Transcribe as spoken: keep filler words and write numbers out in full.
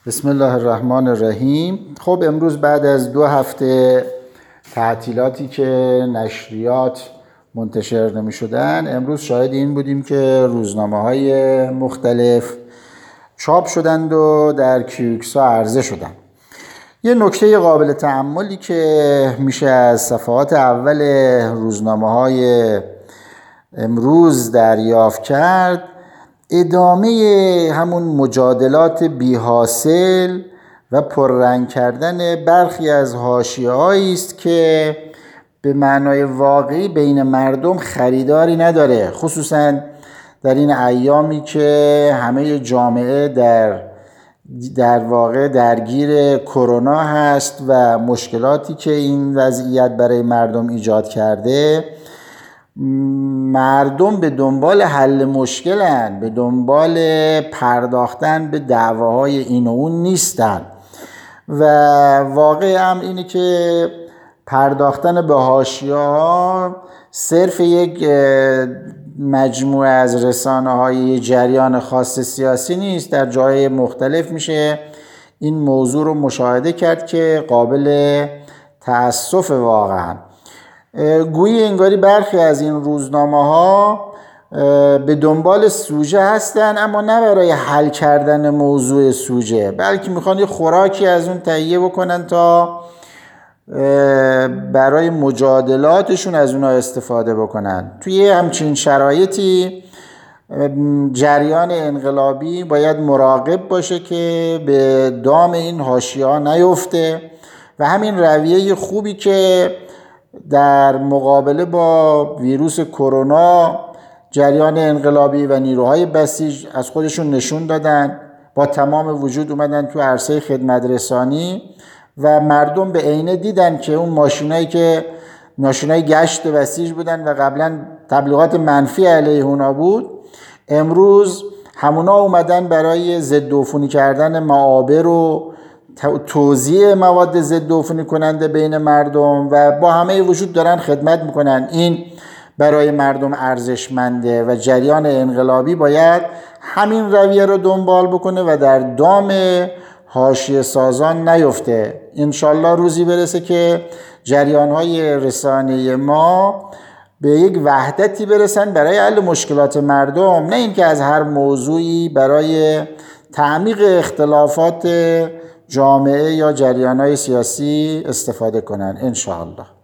بسم الله الرحمن الرحیم. خب امروز بعد از دو هفته تعطیلاتی که نشریات منتشر نمی شدن، امروز شاهد این بودیم که روزنامه های مختلف چاپ شدند و در کیوکسا عرضه شدند. یه نکته قابل تأملی که میشه از صفحات اول روزنامه های امروز دریافت کرد، ادامه همون مجادلات بی حاصل و پررنگ کردن برخی از حاشیه‌هایی است که به معنای واقعی بین مردم خریداری نداره، خصوصا در این ایامی که همه جامعه در در واقع درگیر کرونا هست و مشکلاتی که این وضعیت برای مردم ایجاد کرده. مردم به دنبال حل مشکلن، به دنبال پرداختن به دعواهای این و اون نیستن و واقع هم اینه که پرداختن به حاشیه‌ها صرف یک مجموعه از رسانه‌های جریان خاص سیاسی نیست. در جای مختلف میشه این موضوع رو مشاهده کرد که قابل تأسف واقعا. گویی انگاری برخی از این روزنامه ها به دنبال سوژه هستن، اما نه برای حل کردن موضوع سوژه، بلکه میخوان یه خوراکی از اون تهیه بکنن تا برای مجادلاتشون از اونها استفاده بکنن. توی همچین شرایطی جریان انقلابی باید مراقب باشه که به دام این حاشیه‌ها نیفته و همین رویه خوبی که در مقابله با ویروس کرونا جریان انقلابی و نیروهای بسیج از خودشون نشون دادن، با تمام وجود اومدن تو عرصه خدمت رسانی و مردم به عینه دیدن که اون ماشینایی که ماشینای گشت بسیج بودن و قبلا تبلیغات منفی علیه اونا بود، امروز همونا اومدن برای ضد عفونی کردن معابر و توزیع مواد ضد عفونی کننده بین مردم و با همه وجود دارن خدمت میکنن. این برای مردم ارزشمنده و جریان انقلابی باید همین رویه رو دنبال بکنه و در دام حاشیه سازان نیفته. انشالله روزی برسه که جریان‌های رسانه‌ای ما به یک وحدتی برسن برای حل مشکلات مردم، نه اینکه از هر موضوعی برای تعمیق اختلافات جامعه یا جریان‌های سیاسی استفاده کنن. انشاءالله.